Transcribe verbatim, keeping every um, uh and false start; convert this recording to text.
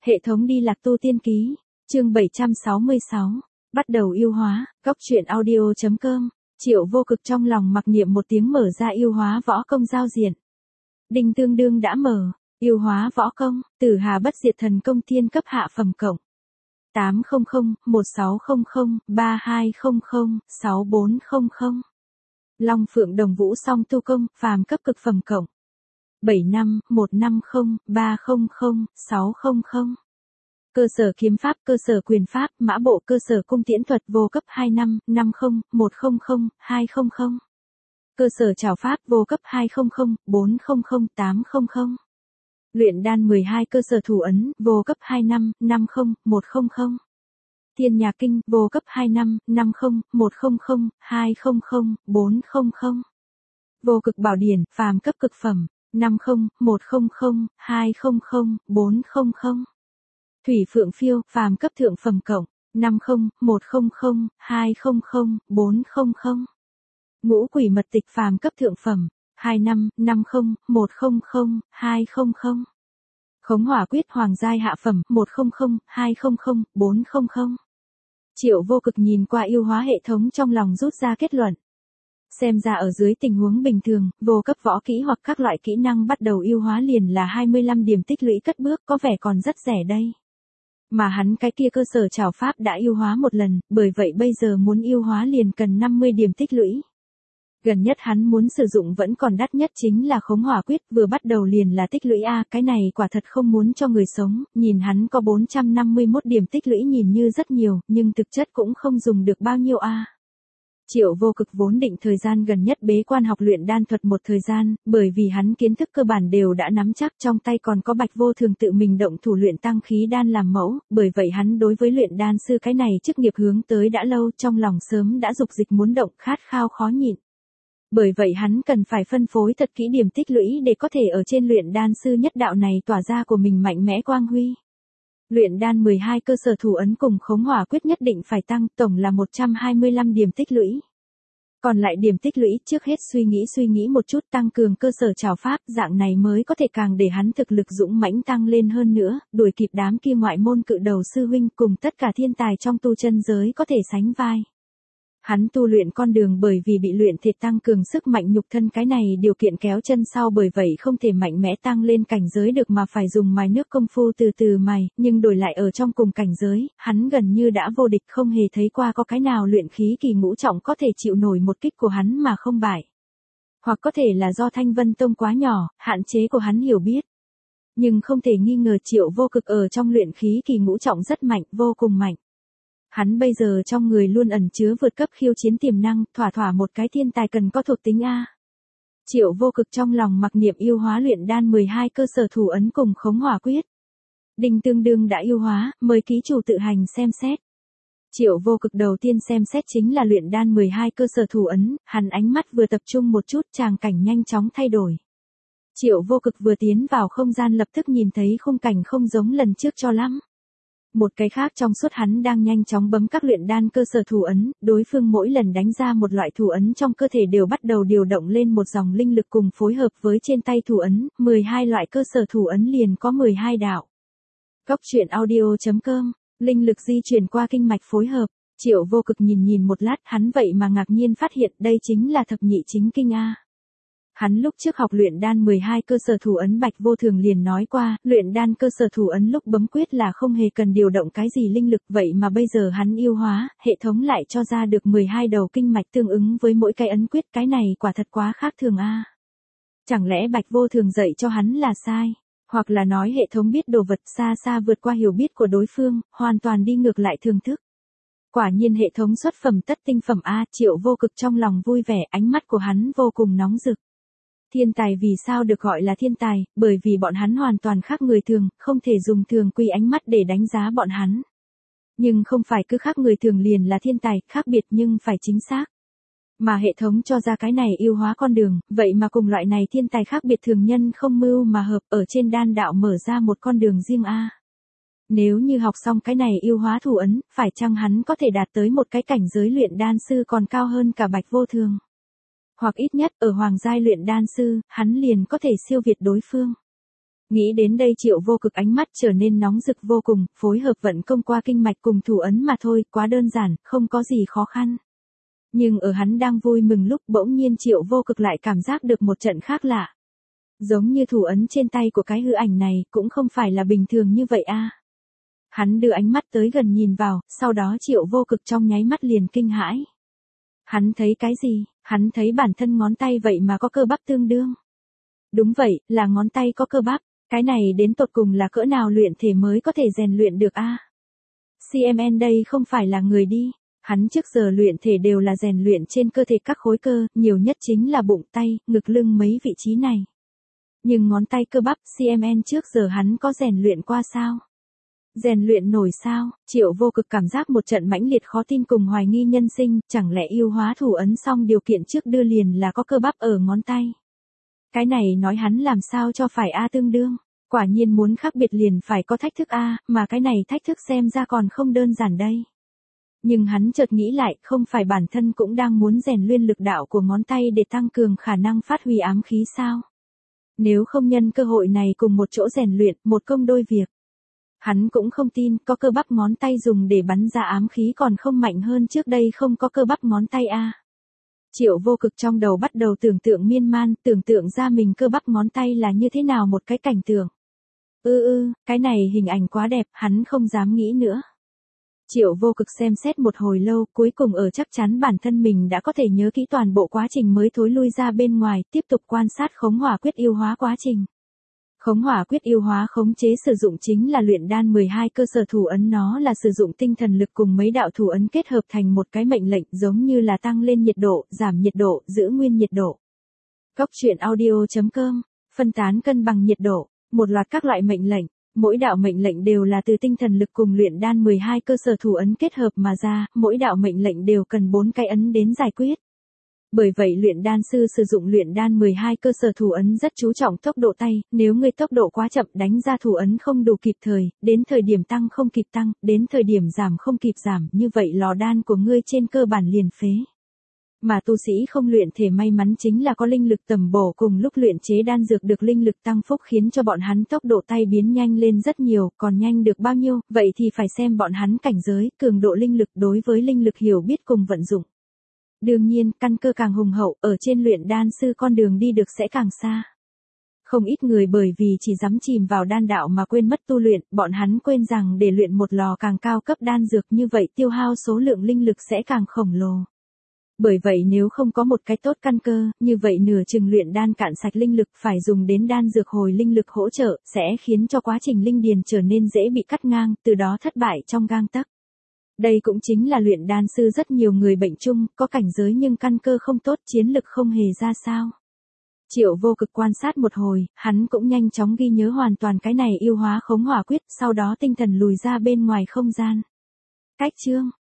Hệ thống đi lạc tu tiên ký, chương bảy trăm sáu mươi sáu, bắt đầu yêu hóa, góc truyện audio.com, Triệu Vô Cực trong lòng mặc niệm một tiếng mở ra yêu hóa võ công giao diện. Đinh tương đương đã mở, yêu hóa võ công, Tử Hà bất diệt thần công thiên cấp hạ phẩm cộng. tám không không, một sáu không không, ba hai không không, sáu bốn không không. Long Phượng Đồng Vũ song tu công, phàm cấp cực phẩm cộng. bảy năm, một năm không, ba không không, sáu không không. Cơ sở kiếm pháp, cơ sở quyền pháp, mã bộ, cơ sở cung tiễn thuật vô cấp hai năm, năm không, một không không, hai không không. Cơ sở trảo pháp vô cấp hai không không, bốn không không, tám không không. Luyện đan mười hai cơ sở thủ ấn, vô cấp hai năm, năm không, một không không. Thiên Nhà Kinh, vô cấp hai năm, năm không, một không không, hai không không, bốn không không. Vô Cực Bảo Điển, phàm cấp cực phẩm, năm không, một không không, hai không không, bốn không không. Thủy Phượng Phiêu, phàm cấp thượng phẩm cộng, năm không, một không không, hai không không, bốn không không. Ngũ Quỷ Mật Tịch phàm cấp thượng phẩm, hai năm, năm không, một không không, hai không không. Khống Hỏa Quyết hoàng giai hạ phẩm, một không không, hai không không, bốn không không. Triệu Vô Cực nhìn qua yêu hóa hệ thống trong lòng rút ra kết luận. Xem ra ở dưới tình huống bình thường, vô cấp võ kỹ hoặc các loại kỹ năng bắt đầu yêu hóa liền là hai mươi lăm điểm tích lũy cất bước, có vẻ còn rất rẻ đây. Mà hắn cái kia cơ sở trảo pháp đã yêu hóa một lần, bởi vậy bây giờ muốn yêu hóa liền cần năm mươi điểm tích lũy. Gần nhất hắn muốn sử dụng vẫn còn đắt nhất chính là Khống Hỏa Quyết, vừa bắt đầu liền là tích lũy A, cái này quả thật không muốn cho người sống, nhìn hắn có bốn trăm năm mươi mốt điểm tích lũy nhìn như rất nhiều, nhưng thực chất cũng không dùng được bao nhiêu A. Triệu Vô Cực vốn định thời gian gần nhất bế quan học luyện đan thuật một thời gian, bởi vì hắn kiến thức cơ bản đều đã nắm chắc, trong tay còn có Bạch Vô Thường tự mình động thủ luyện tăng khí đan làm mẫu, bởi vậy hắn đối với luyện đan sư cái này chức nghiệp hướng tới đã lâu, trong lòng sớm đã dục dịch muốn động, khát khao khó nhịn. Bởi vậy hắn cần phải phân phối thật kỹ điểm tích lũy để có thể ở trên luyện đan sư nhất đạo này tỏa ra của mình mạnh mẽ quang huy. Luyện đan mười hai cơ sở thủ ấn cùng Khống Hỏa Quyết nhất định phải tăng, tổng là một trăm hai mươi lăm điểm tích lũy. Còn lại điểm tích lũy trước hết suy nghĩ suy nghĩ một chút tăng cường cơ sở trảo pháp, dạng này mới có thể càng để hắn thực lực dũng mãnh tăng lên hơn nữa, đuổi kịp đám kia ngoại môn cự đầu sư huynh cùng tất cả thiên tài trong tu chân giới có thể sánh vai. Hắn tu luyện con đường bởi vì bị luyện thịt tăng cường sức mạnh nhục thân cái này điều kiện kéo chân sau, bởi vậy không thể mạnh mẽ tăng lên cảnh giới được mà phải dùng mài nước công phu từ từ mài, nhưng đổi lại ở trong cùng cảnh giới, hắn gần như đã vô địch, không hề thấy qua có cái nào luyện khí kỳ ngũ trọng có thể chịu nổi một kích của hắn mà không bại. Hoặc có thể là do Thanh Vân Tông quá nhỏ, hạn chế của hắn hiểu biết. Nhưng không thể nghi ngờ Triệu Vô Cực ở trong luyện khí kỳ ngũ trọng rất mạnh, vô cùng mạnh. Hắn bây giờ trong người luôn ẩn chứa vượt cấp khiêu chiến tiềm năng, thỏa thỏa một cái thiên tài cần có thuộc tính A. Triệu Vô Cực trong lòng mặc niệm yêu hóa luyện đan mười hai cơ sở thủ ấn cùng Khống Hỏa Quyết. Đinh tương đương đã yêu hóa, mời ký chủ tự hành xem xét. Triệu Vô Cực đầu tiên xem xét chính là luyện đan mười hai cơ sở thủ ấn, hắn ánh mắt vừa tập trung một chút, tràng cảnh nhanh chóng thay đổi. Triệu Vô Cực vừa tiến vào không gian lập tức nhìn thấy khung cảnh không giống lần trước cho lắm. Một cái khác trong suốt hắn đang nhanh chóng bấm các luyện đan cơ sở thủ ấn, đối phương mỗi lần đánh ra một loại thủ ấn trong cơ thể đều bắt đầu điều động lên một dòng linh lực cùng phối hợp với trên tay thủ ấn, mười hai loại cơ sở thủ ấn liền có mười hai đạo. Góc truyện audio.com, linh lực di chuyển qua kinh mạch phối hợp, Triệu Vô Cực nhìn nhìn một lát hắn vậy mà ngạc nhiên phát hiện đây chính là thập nhị chính kinh A. Hắn lúc trước học luyện đan mười hai cơ sở thủ ấn Bạch Vô Thường liền nói qua, luyện đan cơ sở thủ ấn lúc bấm quyết là không hề cần điều động cái gì linh lực, vậy mà bây giờ hắn yêu hóa, hệ thống lại cho ra được mười hai đầu kinh mạch tương ứng với mỗi cái ấn quyết, cái này quả thật quá khác thường a. Chẳng lẽ Bạch Vô Thường dạy cho hắn là sai, hoặc là nói hệ thống biết đồ vật xa xa vượt qua hiểu biết của đối phương, hoàn toàn đi ngược lại thường thức. Quả nhiên hệ thống xuất phẩm tất tinh phẩm a, Triệu Vô Cực trong lòng vui vẻ, ánh mắt của hắn vô cùng nóng rực. Thiên tài vì sao được gọi là thiên tài, bởi vì bọn hắn hoàn toàn khác người thường, không thể dùng thường quy ánh mắt để đánh giá bọn hắn. Nhưng không phải cứ khác người thường liền là thiên tài, khác biệt nhưng phải chính xác. Mà hệ thống cho ra cái này yêu hóa con đường, vậy mà cùng loại này thiên tài khác biệt thường nhân không mưu mà hợp, ở trên đan đạo mở ra một con đường riêng a. Nếu như học xong cái này yêu hóa thủ ấn, phải chăng hắn có thể đạt tới một cái cảnh giới luyện đan sư còn cao hơn cả Bạch Vô Thường? Hoặc ít nhất ở hoàng giai luyện đan sư, hắn liền có thể siêu việt đối phương. Nghĩ đến đây Triệu Vô Cực ánh mắt trở nên nóng rực vô cùng, phối hợp vận công qua kinh mạch cùng thủ ấn mà thôi, quá đơn giản, không có gì khó khăn. Nhưng ở hắn đang vui mừng lúc bỗng nhiên Triệu Vô Cực lại cảm giác được một trận khác lạ. Giống như thủ ấn trên tay của cái hư ảnh này cũng không phải là bình thường như vậy a. Hắn đưa ánh mắt tới gần nhìn vào, sau đó Triệu Vô Cực trong nháy mắt liền kinh hãi. Hắn thấy cái gì? Hắn thấy bản thân ngón tay vậy mà có cơ bắp tương đương. Đúng vậy, là ngón tay có cơ bắp. Cái này đến tột cùng là cỡ nào luyện thể mới có thể rèn luyện được a? xê em en đây không phải là người đi. Hắn trước giờ luyện thể đều là rèn luyện trên cơ thể các khối cơ, nhiều nhất chính là bụng tay, ngực lưng mấy vị trí này. Nhưng ngón tay cơ bắp xê em en trước giờ hắn có rèn luyện qua sao? Rèn luyện nổi sao? Triệu Vô Cực cảm giác một trận mãnh liệt khó tin cùng hoài nghi nhân sinh, chẳng lẽ yêu hóa thủ ấn xong điều kiện trước đưa liền là có cơ bắp ở ngón tay. Cái này nói hắn làm sao cho phải a tương đương, quả nhiên muốn khác biệt liền phải có thách thức a, mà cái này thách thức xem ra còn không đơn giản đây. Nhưng hắn chợt nghĩ lại, không phải bản thân cũng đang muốn rèn luyện lực đạo của ngón tay để tăng cường khả năng phát huy ám khí sao? Nếu không nhân cơ hội này cùng một chỗ rèn luyện, một công đôi việc. Hắn cũng không tin, có cơ bắp ngón tay dùng để bắn ra ám khí còn không mạnh hơn trước đây không có cơ bắp ngón tay a. Triệu Vô Cực trong đầu bắt đầu tưởng tượng miên man, tưởng tượng ra mình cơ bắp ngón tay là như thế nào một cái cảnh tượng. Ư ư, cái này hình ảnh quá đẹp, hắn không dám nghĩ nữa. Triệu Vô Cực xem xét một hồi lâu, cuối cùng ở chắc chắn bản thân mình đã có thể nhớ kỹ toàn bộ quá trình mới thối lui ra bên ngoài, tiếp tục quan sát khống hỏa quyết yêu hóa quá trình. Khống hỏa quyết yêu hóa khống chế sử dụng chính là luyện đan mười hai cơ sở thủ ấn, nó là sử dụng tinh thần lực cùng mấy đạo thủ ấn kết hợp thành một cái mệnh lệnh, giống như là tăng lên nhiệt độ, giảm nhiệt độ, giữ nguyên nhiệt độ. Góc truyện audio chấm com, phân tán cân bằng nhiệt độ, một loạt các loại mệnh lệnh, mỗi đạo mệnh lệnh đều là từ tinh thần lực cùng luyện đan mười hai cơ sở thủ ấn kết hợp mà ra, mỗi đạo mệnh lệnh đều cần bốn cái ấn đến giải quyết. Bởi vậy luyện đan sư sử dụng luyện đan mười hai cơ sở thủ ấn rất chú trọng tốc độ tay, nếu ngươi tốc độ quá chậm đánh ra thủ ấn không đủ kịp thời, đến thời điểm tăng không kịp tăng, đến thời điểm giảm không kịp giảm, như vậy lò đan của ngươi trên cơ bản liền phế. Mà tu sĩ không luyện thể may mắn chính là có linh lực tầm bổ cùng lúc luyện chế đan dược được linh lực tăng phúc khiến cho bọn hắn tốc độ tay biến nhanh lên rất nhiều, còn nhanh được bao nhiêu, vậy thì phải xem bọn hắn cảnh giới, cường độ linh lực đối với linh lực hiểu biết cùng vận dụng. Đương nhiên, căn cơ càng hùng hậu, ở trên luyện đan sư con đường đi được sẽ càng xa. Không ít người bởi vì chỉ dám chìm vào đan đạo mà quên mất tu luyện, bọn hắn quên rằng để luyện một lò càng cao cấp đan dược như vậy tiêu hao số lượng linh lực sẽ càng khổng lồ. Bởi vậy nếu không có một cái tốt căn cơ, như vậy nửa chừng luyện đan cạn sạch linh lực phải dùng đến đan dược hồi linh lực hỗ trợ, sẽ khiến cho quá trình linh điền trở nên dễ bị cắt ngang, từ đó thất bại trong gang tấc. Đây cũng chính là luyện đan sư rất nhiều người bệnh chung, có cảnh giới nhưng căn cơ không tốt, chiến lực không hề ra sao. Triệu Vô Cực quan sát một hồi, hắn cũng nhanh chóng ghi nhớ hoàn toàn cái này yêu hóa khống hỏa quyết, sau đó tinh thần lùi ra bên ngoài không gian. Cách chương